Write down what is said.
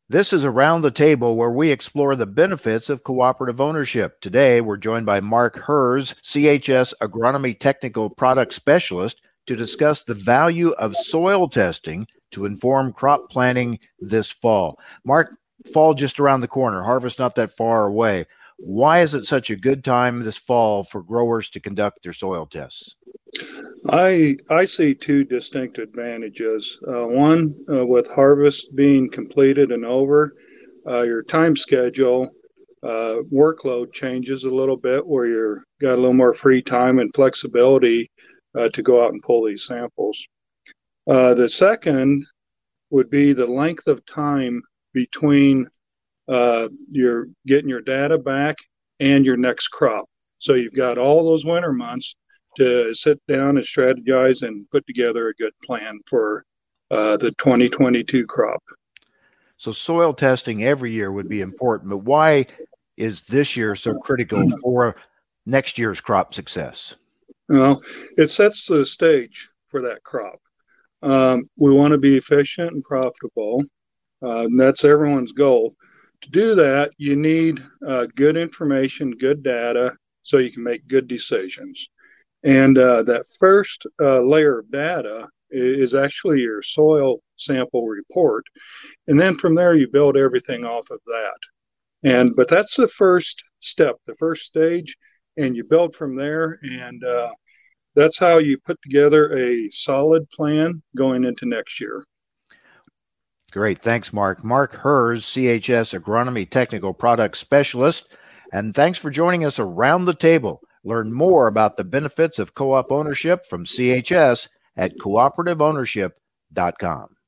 This is Around the Table, where we explore the benefits of cooperative ownership. Today, we're joined by Mark Herz, CHS Agronomy Technical Product Specialist, to discuss the value of soil testing to inform crop planting this fall. Mark, fall just around the corner, harvest not that far away. Why is it such a good time this fall for growers to conduct their soil tests? I see two distinct advantages. One, with harvest being completed and over, your time schedule workload changes a little bit, where you're got a little more free time and flexibility to go out and pull these samples. The second would be the length of time between your getting your data back and your next crop. So you've got all those winter months to sit down and strategize and put together a good plan for the 2022 crop. So soil testing every year would be important, but why is this year so critical for next year's crop success? Well, it sets the stage for that crop. We want to be efficient and profitable. And that's everyone's goal. To do that, you need good information, good data, so you can make good decisions. And that first layer of data is actually your soil sample report. And then from there, you build everything off of that. But that's the first step, the first stage, and you build from there. And that's how you put together a solid plan going into next year. Great. Thanks, Mark. Mark Herz, CHS Agronomy Technical Product Specialist. And thanks for joining us around the table. Learn more about the benefits of co-op ownership from CHS at cooperativeownership.com.